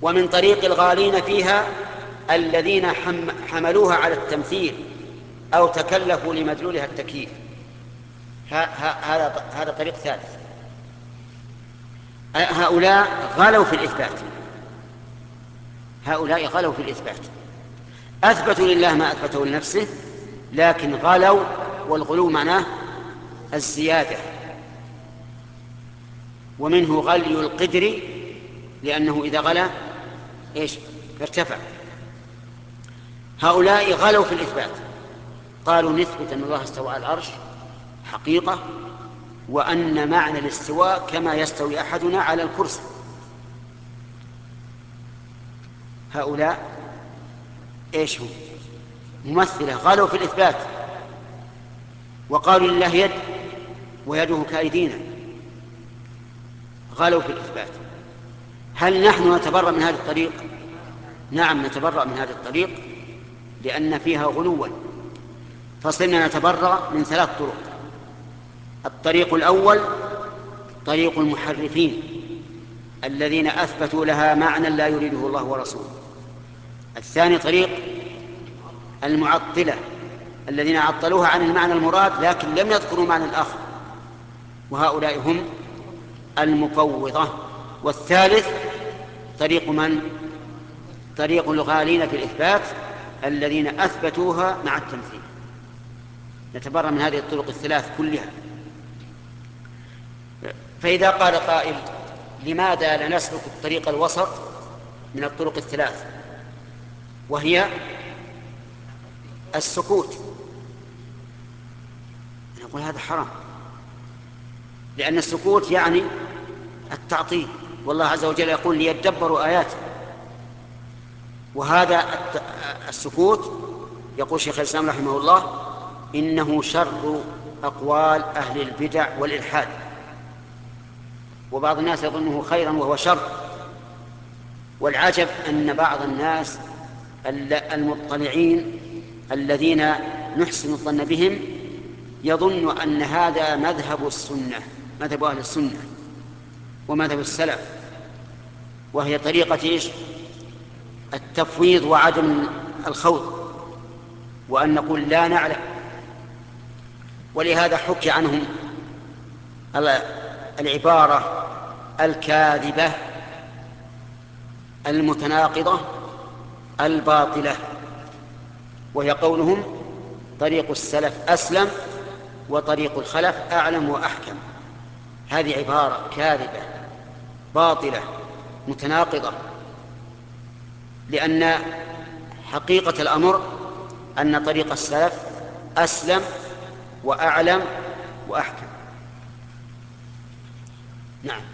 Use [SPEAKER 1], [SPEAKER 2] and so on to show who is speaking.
[SPEAKER 1] ومن طريق الغالين فيها الذين حملوها على التمثيل أو تكلفوا لمدلولها التكييف. هذا طريق ثالث. هؤلاء غلوا في الإثبات، هؤلاء غلوا في الإثبات، أثبتوا لله ما أثبته لنفسه لكن غلوا، والغلو معناه الزيادة، ومنه غلي القدر لأنه إذا غلا ارتفع. هؤلاء غلوا في الإثبات، قالوا نثبت أن الله استوى على العرش حقيقة، وأن معنى الاستواء كما يستوي أحدنا على الكرسي. هؤلاء هم ممثلة غلوا في الإثبات، وقالوا لله يد ويده كأيدينا، غلوا في الإثبات. هل نحن نتبرأ من هذا الطريق؟ نعم نتبرأ من هذا الطريق لأن فيها غلوا. فصرنا نتبرأ من 3 طرق. الطريق الأول طريق المحرفين الذين أثبتوا لها معنى لا يريده الله ورسوله. الثاني طريق المعطلة الذين عطلوها عن المعنى المراد لكن لم يذكروا معنى الآخر، وهؤلاء هم المفوضة. والثالث طريق من؟ طريق الغالين في الإثبات الذين أثبتوها مع التمثيل. نتبرأ من هذه الطرق الثلاث كلها. فإذا قال قائل لماذا لا نسلك الطريق الوسط من الطرق الثلاث، وهي السكوت، نقول هذا حرام، لأن السكوت يعني التعطيل، والله عز وجل يقول ليدبروا آياته. وهذا السكوت يقول شيخ الإسلام رحمه الله إنه شر أقوال أهل البدع والإلحاد، وبعض الناس يظنه خيرا وهو شر. والعجب أن بعض الناس المطلعين الذين نحسن الظن بهم يظن أن هذا مذهب السنة، مذهب أهل السنة ومذهب السلف، وهي طريقة التفويض وعدم الخوض، وأن نقول لا نعلم. ولهذا حكي عنهم العبارة الكاذبة المتناقضة الباطلة، وهي قولهم طريق السلف أسلم وطريق الخلف أعلم وأحكم. هذه عبارة كاذبة باطلة متناقضة، لأن حقيقة الأمر أن طريق السلف أسلم وأعلم وأحكم. نعم.